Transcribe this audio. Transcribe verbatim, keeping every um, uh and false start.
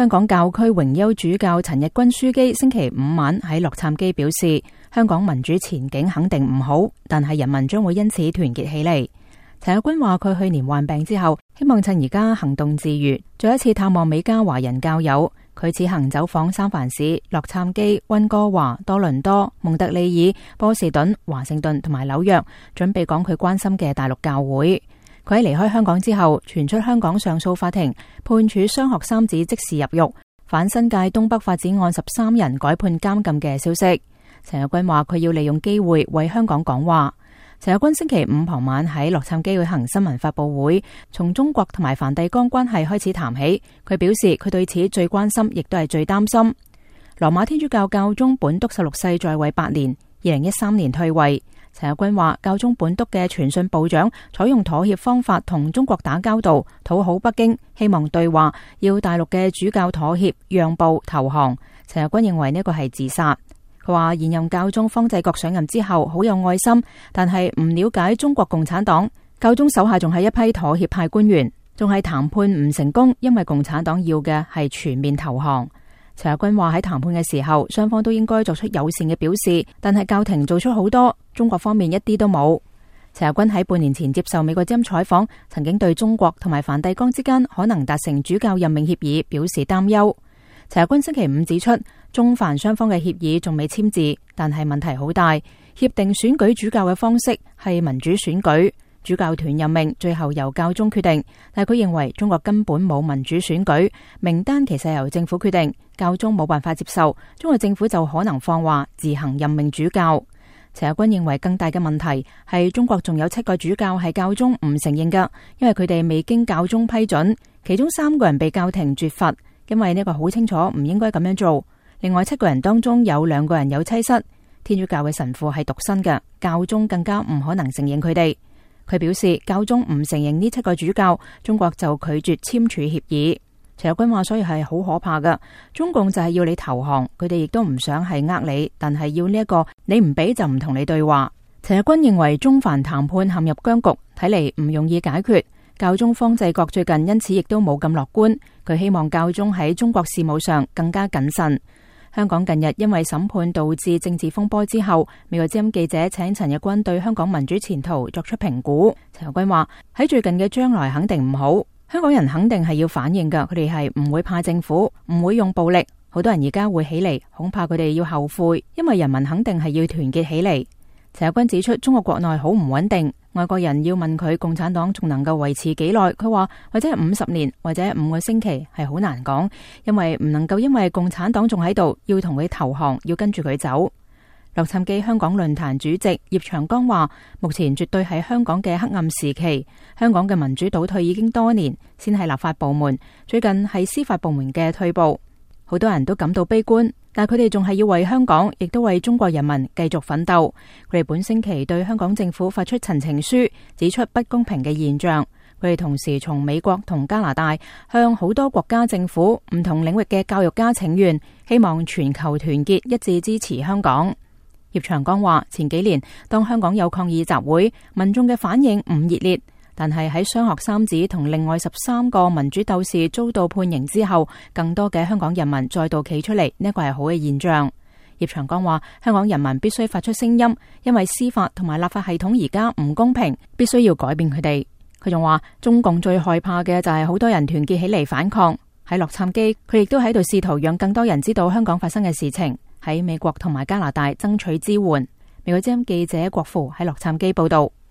香港教區榮休主教陳日君樞機星期五晚喺洛杉磯表示，香港民主前景肯定唔好，但係人民將會因此團結起嚟。陳日君話佢去年患病之後，希望趁而家行動自如，再一次探望美加華人教友。佢此行走訪三藩市、洛杉磯、溫哥華、多倫多、蒙特利爾、波士頓、華盛頓同埋紐約，準備講佢關心嘅大陸教會。佢喺離開香港之後，傳出香港上訴法庭判處雙學三子即時入獄，反新界東北發展案十三人改判監禁嘅消息。陳日君話佢要利用機會為香港講話。陳日君星期五傍晚喺洛杉磯舉行新聞發佈會，從中國同埋梵蒂岡關係開始談起。佢表示佢對此最關心，亦都係最擔心。羅馬天主教教宗本篤十六世在位八年，二零一三年退位。陳日君話，教宗本篤嘅傳信部長採用妥協方法同中國打交道，討好北京，希望對話，要大陸嘅主教妥協、讓步、投降。陳日君認為呢個係自殺。佢話現任教宗方濟各上任之後好有愛心，但係唔了解中國共產黨。教宗手下仲係一批妥協派官員，仲係談判唔成功，因為共產黨要嘅係全面投降。陳日君話喺談判嘅時候，雙方都應該作出友善嘅表示，但係教廷做出好多，中國方面一啲都冇。陳日君喺半年前接受美國之音採訪，曾經對中國同埋梵蒂岡之間可能達成主教任命協議表示擔憂。陳日君星期五指出，中梵雙方嘅協議仲未簽字，但係問題好大。協定選舉主教嘅方式係民主選舉，主教團任命最後由教宗決定，但係佢認為中國根本冇民主選舉，名單其實係由政府決定，教宗冇辦法接受，中國政府就可能放話自行任命主教。陳日君認為更大嘅問題係中國仲有七個主教係教宗唔承認㗎，因為佢哋未經教宗批准，其中三個人被教廷絕罰，因為呢個好清楚唔應該咁樣做。另外七個人當中有兩個人有妻室，天主教嘅神父係獨身嘅，教宗更加唔可能承認佢哋。佢表示教宗唔承認呢七個主教，中國就拒絕簽署協議。陳日君話所以係好可怕㗎，中共就係要你投降，佢哋亦都唔想係呃你，但係要呢一個你唔俾就唔同你對話。陳日君認為中梵談判陷入僵局，睇嚟唔容易解決。教宗方濟各最近因此亦都冇咁樂觀，佢希望教宗喺中國事務上更加謹慎。香港近日因為審判導致政治風波之後，美國之音記者請陳日君對香港民主前途作出評估。陳日君話喺最近嘅將來肯定唔好，香港人肯定係要反應㗎，佢哋係唔會怕政府，唔會用暴力。好多人而家會起嚟，恐怕佢哋要後悔，因為人民肯定係要團結起嚟。陳日君指出，中國國內好唔穩定，外國人要問佢共產黨仲能夠維持幾耐，佢話或者係五十年，或者五個星期，係好難講，因為唔能夠因為共產黨仲喺度，要同佢投降，要跟住佢走。洛杉磯香港論壇主席葉長江話，目前絕對係香港嘅黑暗時期，香港嘅民主倒退已經多年，先係立法部門，最近係司法部門嘅退步，好多人都感到悲觀。但佢哋仲係要為香港，亦都為中國人民繼續奮鬥。佢哋本星期對香港政府發出陳情書，指出不公平嘅現象。佢哋同時從美國同加拿大向好多國家政府、唔同領域嘅教育家請願，希望全球團結一致支持香港。葉長江話：前幾年當香港有抗議集會，民眾嘅反應唔熱烈。但係喺雙學三子同另外十三個民主鬥士遭到判刑之後，更多嘅香港人民再度企出嚟，呢個係好嘅現象。葉長江話：香港人民必須發出聲音，因為司法同埋立法系統而家唔公平，必須要改變佢哋。佢仲話：中共最害怕嘅就係好多人團結起嚟反抗。喺洛杉磯，佢亦都喺度試圖讓更多人知道香港發生嘅事情，喺美國同埋加拿大爭取支援。美國之音記者郭富喺洛杉磯報道。